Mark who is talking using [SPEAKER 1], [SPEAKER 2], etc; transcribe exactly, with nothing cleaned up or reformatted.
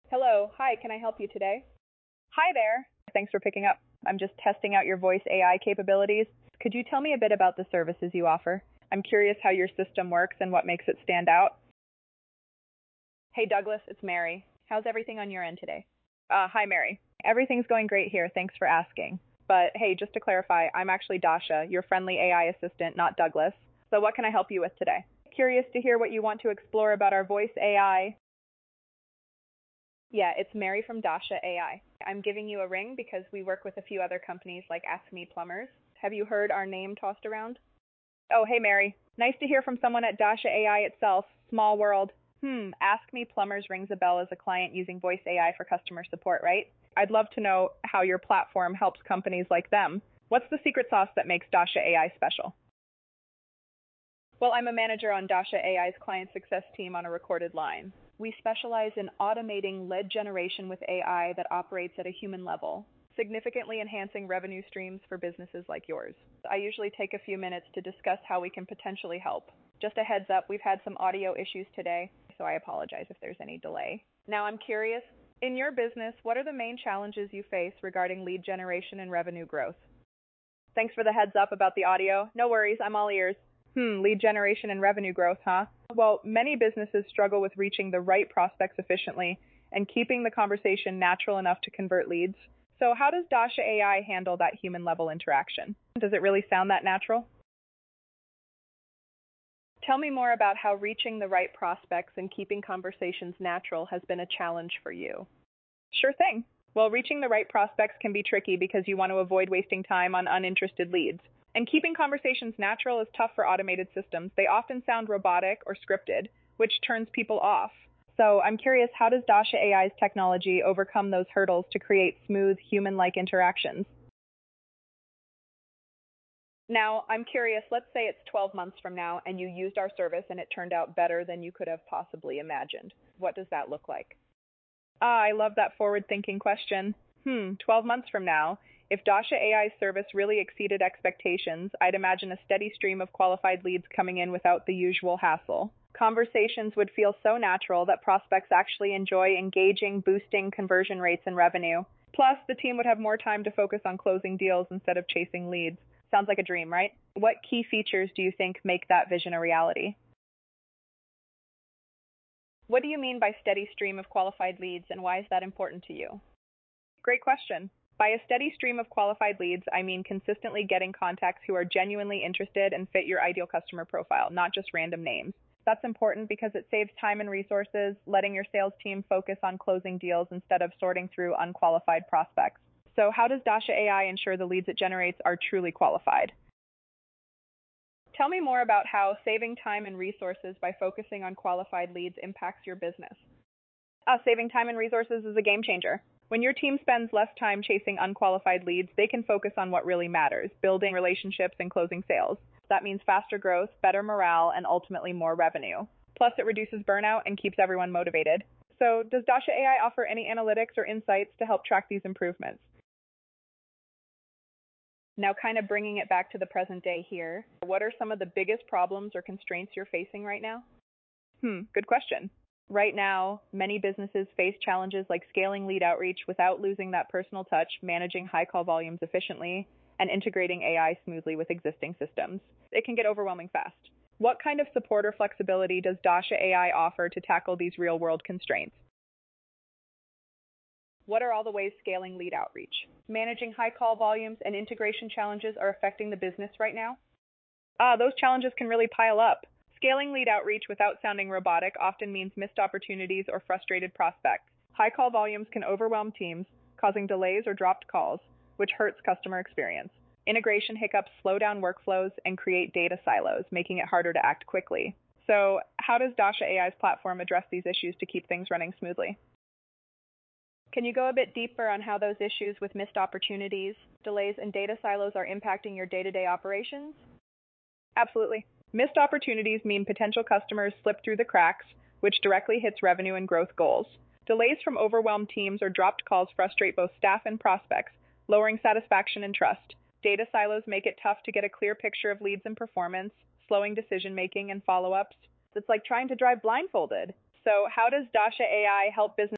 [SPEAKER 1] Hello, hi, can I help you today? Hi there. Thanks for picking up. I'm just testing out your voice A I capabilities. Could you tell me a bit about the services you offer? I'm curious how your system works and what makes it stand out. Hey Douglas, it's Mary. How's everything on your end today? Uh, hi Mary. Everything's going great here, thanks for asking. But hey, just to clarify, I'm actually Dasha, your friendly A I assistant, not Douglas. So what can I help you with today? Curious to hear what you want to explore about our voice A I. Yeah, it's Mary from Dasha A I. I'm giving you a ring because we work with a few other companies like Ask Me Plumbers. Have you heard our name tossed around? Oh, hey Mary. Nice to hear from someone at Dasha A I itself. Small world. Hmm, Ask Me Plumbers rings a bell as a client using voice A I for customer support, right? I'd love to know how your platform helps companies like them. What's the secret sauce that makes Dasha A I special? Well, I'm a manager on Dasha A I's client success team on a recorded line. We specialize in automating lead generation with A I that operates at a human level, significantly enhancing revenue streams for businesses like yours. I usually take a few minutes to discuss how we can potentially help. Just a heads up, we've had some audio issues today, so I apologize if there's any delay. Now I'm curious, in your business, what are the main challenges you face regarding lead generation and revenue growth? Thanks for the heads up about the audio. No worries, I'm all ears. Hmm, lead generation and revenue growth, huh? Well, many businesses struggle with reaching the right prospects efficiently and keeping the conversation natural enough to convert leads. So how does Dasha A I handle that human level interaction? Does it really sound that natural? Tell me more about how reaching the right prospects and keeping conversations natural has been a challenge for you. Sure thing. Well, reaching the right prospects can be tricky because you want to avoid wasting time on uninterested leads. And keeping conversations natural is tough for automated systems. They often sound robotic or scripted, which turns people off. So I'm curious, how does Dasha A I's technology overcome those hurdles to create smooth, human-like interactions? Now, I'm curious, let's say it's twelve months from now and you used our service and it turned out better than you could have possibly imagined. What does that look like? Ah, I love that forward-thinking question. Hmm, twelve months from now, if Dasha A I's service really exceeded expectations, I'd imagine a steady stream of qualified leads coming in without the usual hassle. Conversations would feel so natural that prospects actually enjoy engaging, boosting conversion rates and revenue. Plus, the team would have more time to focus on closing deals instead of chasing leads. Sounds like a dream, right? What key features do you think make that vision a reality? What do you mean by steady stream of qualified leads, and why is that important to you? Great question. By a steady stream of qualified leads, I mean consistently getting contacts who are genuinely interested and fit your ideal customer profile, not just random names. That's important because it saves time and resources, letting your sales team focus on closing deals instead of sorting through unqualified prospects. So how does Dasha A I ensure the leads it generates are truly qualified? Tell me more about how saving time and resources by focusing on qualified leads impacts your business. Uh, saving time and resources is a game changer. When your team spends less time chasing unqualified leads, they can focus on what really matters, building relationships and closing sales. That means faster growth, better morale, and ultimately more revenue. Plus, it reduces burnout and keeps everyone motivated. So, does Dasha A I offer any analytics or insights to help track these improvements? Now, kind of bringing it back to the present day here, what are some of the biggest problems or constraints you're facing right now? Hmm, good question. Right now, many businesses face challenges like scaling lead outreach without losing that personal touch, managing high call volumes efficiently, and integrating A I smoothly with existing systems. It can get overwhelming fast. What kind of support or flexibility does Dasha A I offer to tackle these real-world constraints? What are all the ways scaling lead outreach, managing high call volumes, and integration challenges are affecting the business right now? Ah, those challenges can really pile up. Scaling lead outreach without sounding robotic often means missed opportunities or frustrated prospects. High call volumes can overwhelm teams, causing delays or dropped calls, which hurts customer experience. Integration hiccups slow down workflows and create data silos, making it harder to act quickly. So, how does Dasha A I's platform address these issues to keep things running smoothly? Can you go a bit deeper on how those issues with missed opportunities, delays, and data silos are impacting your day-to-day operations? Absolutely. Missed opportunities mean potential customers slip through the cracks, which directly hits revenue and growth goals. Delays from overwhelmed teams or dropped calls frustrate both staff and prospects, lowering satisfaction and trust. Data silos make it tough to get a clear picture of leads and performance, slowing decision-making and follow-ups. It's like trying to drive blindfolded. So how does Dasha A I help businesses